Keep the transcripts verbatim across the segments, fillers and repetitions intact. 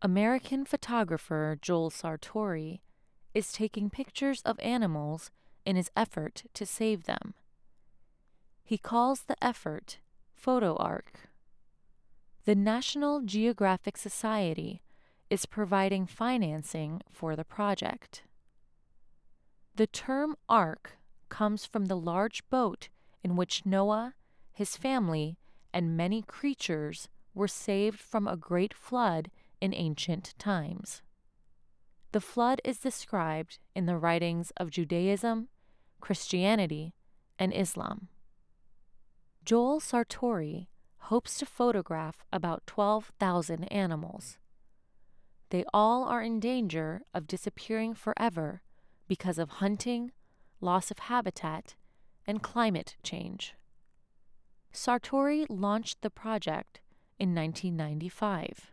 American photographer Joel Sartori is taking pictures of animals in his effort to save them. He calls the effort PhotoArk. The National Geographic Society is providing financing for the project. The term ark comes from the large boat in which Noah, his family, and many creatures were saved from a great flood in ancient times. The flood is described in the writings of Judaism, Christianity, and Islam. Joel Sartori hopes to photograph about twelve thousand animals. They all are in danger of disappearing forever because of hunting, loss of habitat, and climate change. Sartori launched the project in nineteen ninety-five.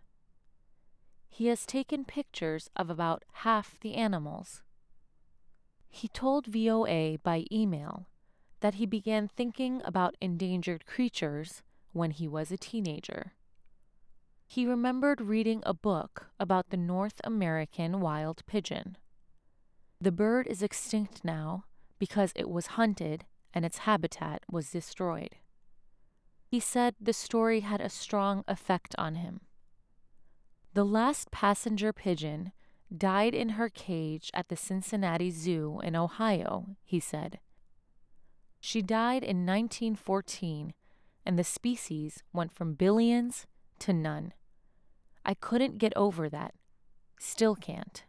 He has taken pictures of about half the animals. He told V O A by email that he began thinking about endangered creatures when he was a teenager. He remembered reading a book about the North American wild pigeon. The bird is extinct now because it was hunted and its habitat was destroyed. He said the story had a strong effect on him. The last passenger pigeon died in her cage at the Cincinnati Zoo in Ohio, he said. She died in nineteen fourteen, and the species went from billions to none. I couldn't get over that. Still can't.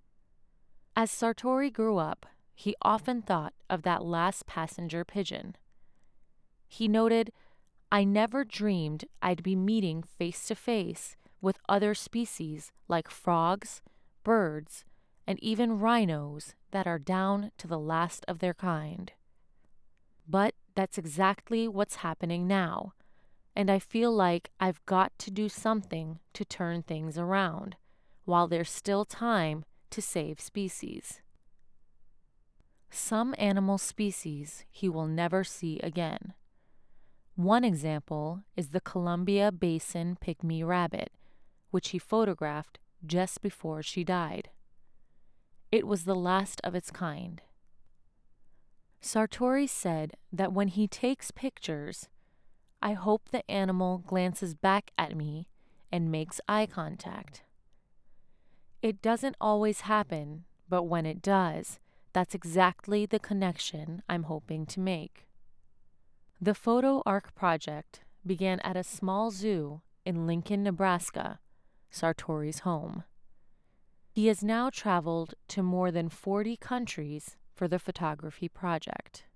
As Sartori grew up, he often thought of that last passenger pigeon. He noted, "I never dreamed I'd be meeting face to face with other species like frogs, birds, and even rhinos that are down to the last of their kind." But that's exactly what's happening now, and I feel like I've got to do something to turn things around, while there's still time to save species. Some animal species he will never see again. One example is the Columbia Basin pygmy rabbit, which he photographed just before she died. It was the last of its kind. Sartori said that when he takes pictures, "I hope the animal glances back at me and makes eye contact." It doesn't always happen, but when it does, that's exactly the connection I'm hoping to make. The PhotoArk project began at a small zoo in Lincoln, Nebraska, Sartori's home. He has now traveled to more than forty countries for the photography project.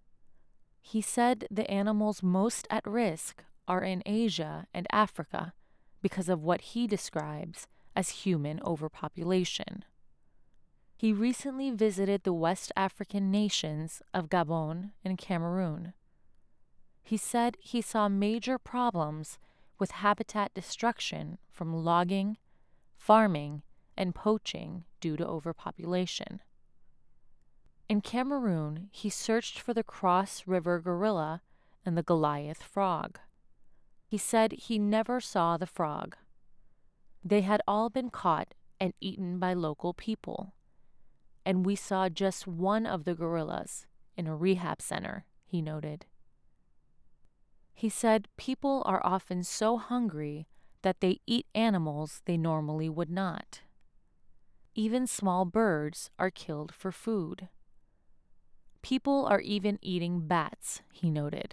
He said the animals most at risk are in Asia and Africa because of what he describes as human overpopulation. He recently visited the West African nations of Gabon and Cameroon. He said he saw major problems with habitat destruction from logging, farming, and poaching due to overpopulation. In Cameroon, he searched for the Cross River gorilla and the Goliath frog. He said he never saw the frog. They had all been caught and eaten by local people, and we saw just one of the gorillas in a rehab center, he noted. He said people are often so hungry that they eat animals they normally would not. Even small birds are killed for food. People are even eating bats, he noted.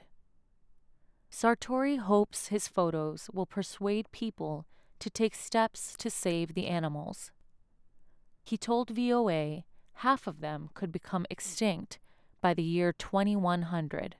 Sartori hopes his photos will persuade people to take steps to save the animals. He told V O A half of them could become extinct by the year twenty-one hundred.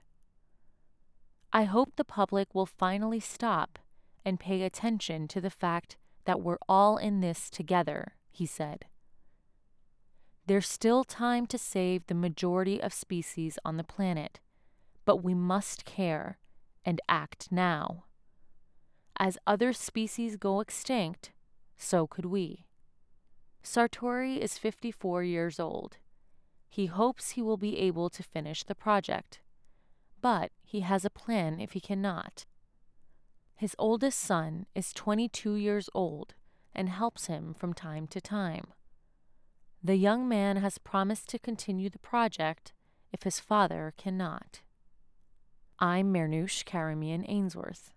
"I hope the public will finally stop and pay attention to the fact that we're all in this together," he said. "There's still time to save the majority of species on the planet, but we must care and act now. As other species go extinct, so could we." Sartori is fifty-four years old. He hopes he will be able to finish the project, but he has a plan if he cannot. His oldest son is twenty-two years old and helps him from time to time. The young man has promised to continue the project if his father cannot. I'm Marnoosh Karamian Ainsworth.